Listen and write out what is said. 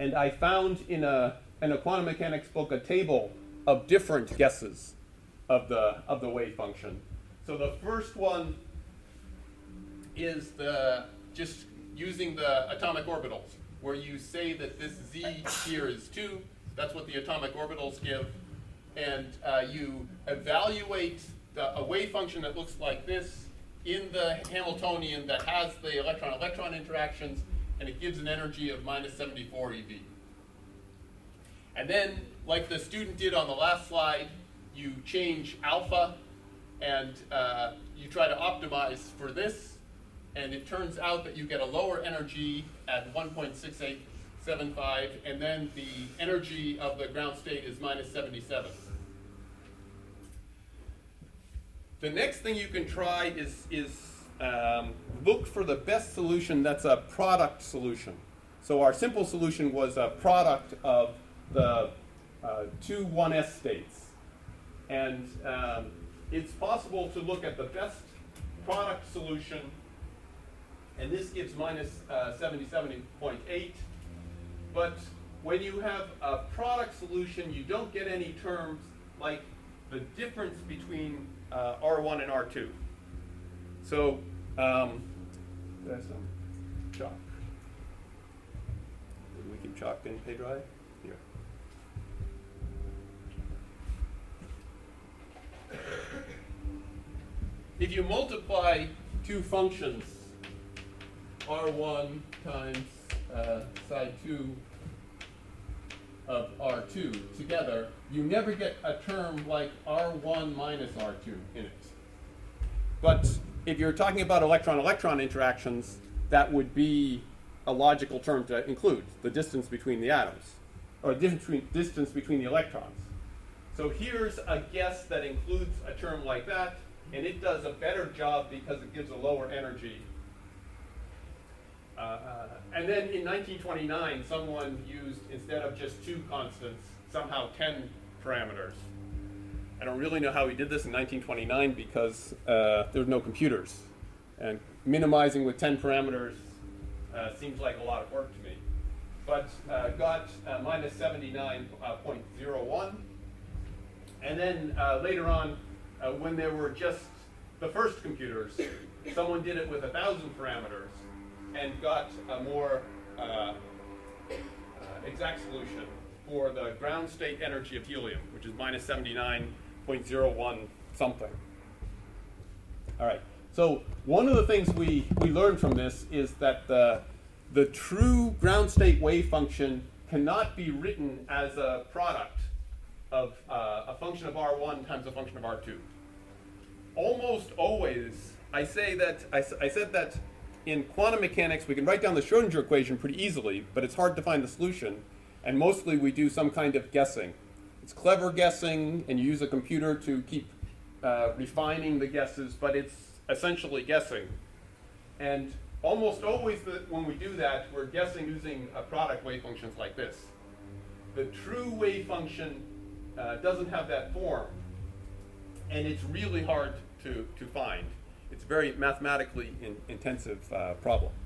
And I found in a quantum mechanics book a table of different guesses of the wave function. So the first one is just using the atomic orbitals, where you say that this z here is 2. That's what the atomic orbitals give. And you evaluate a wave function that looks like this in the Hamiltonian that has the electron-electron interactions, and it gives an energy of minus 74 eV. And then, like the student did on the last slide, you change alpha, and you try to optimize for this, and it turns out that you get a lower energy at 1.6875, and then the energy of the ground state is minus 77. The next thing you can try is look for the best solution that's a product solution. So our simple solution was a product of the two 1s states. And it's possible to look at the best product solution, and this gives minus 77.8. But when you have a product solution, you don't get any terms like the difference between R1 and R2. So there's some chalk. Did we keep chalk in Pedro? Here. If you multiply two functions, R1 times psi 2 of R2 together, you never get a term like R1 minus R2 in it. But if you're talking about electron-electron interactions, that would be a logical term to include, the distance between the atoms, or distance between the electrons. So here's a guess that includes a term like that, and it does a better job because it gives a lower energy. And then in 1929, someone used, instead of just 2 constants, somehow 10 parameters. I don't really know how he did this in 1929 because there were no computers. And minimizing with 10 parameters seems like a lot of work to me. But got minus 79.01. And then later on, when there were just the first computers, someone did it with 1,000 parameters and got a more exact solution for the ground state energy of helium, which is minus 79.01 something. All right. So one of the things we learned from this is that the true ground state wave function cannot be written as a product of a function of R1 times a function of R2. Almost always, I said that in quantum mechanics we can write down the Schrodinger equation pretty easily, but it's hard to find the solution, and mostly we do some kind of guessing. It's clever guessing, and you use a computer to keep refining the guesses, but it's essentially guessing. And almost always when we do that, we're guessing using product wave functions like this. The true wave function doesn't have that form, and it's really hard to find. It's a very mathematically intensive problem.